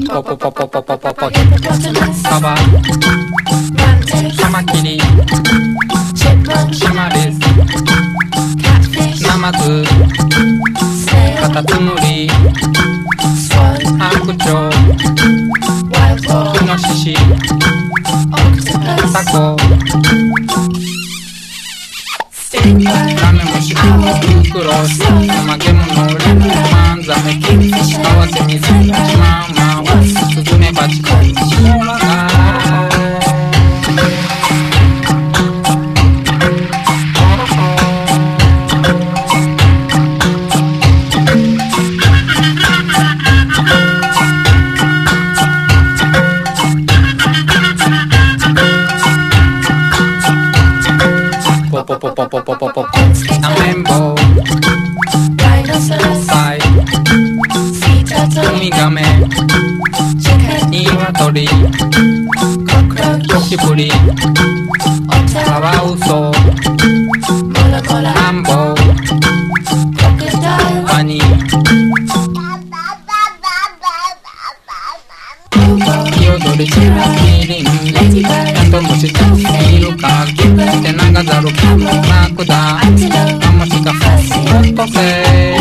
ポポポポポポポポカバカマキリシマリスナマズカタツムリ白鳥イノシシタコカメムシフクロウナマケモノリマンザメキカワセミズシマウマウスズメバチポポポポポポポポアメンボサイウミガメニワトリゴキブリカワウソマンボワニヒヨドリキリンカントムシイルカテナガザルラクダカモシカオットセイ